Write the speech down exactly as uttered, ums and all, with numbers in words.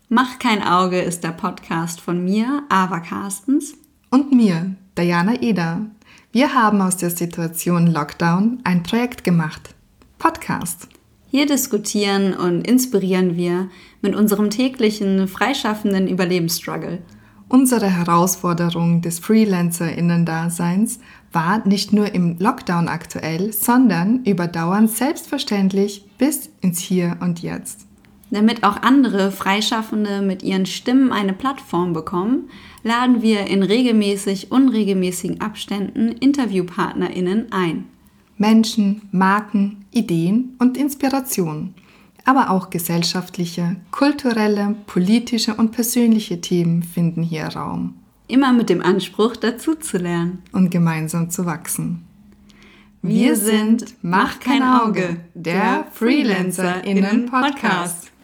Mach kein Auge ist der Podcast von mir, Ava Carstens. Und mir, Diana Eder. Wir haben aus der Situation Lockdown ein Projekt gemacht. Podcast. Hier diskutieren und inspirieren wir mit unserem täglichen, freischaffenden Überlebensstruggle. Unsere Herausforderung des FreelancerInnen-Daseins war nicht nur im Lockdown aktuell, sondern überdauernd selbstverständlich bis ins Hier und Jetzt. Damit auch andere Freischaffende mit ihren Stimmen eine Plattform bekommen, laden wir in regelmäßig unregelmäßigen Abständen InterviewpartnerInnen ein. Menschen, Marken, Ideen und Inspirationen, aber auch gesellschaftliche, kulturelle, politische und persönliche Themen finden hier Raum. Immer mit dem Anspruch, dazuzulernen. Und gemeinsam zu wachsen. Wir sind Mach kein Auge, der FreelancerInnen-Podcast.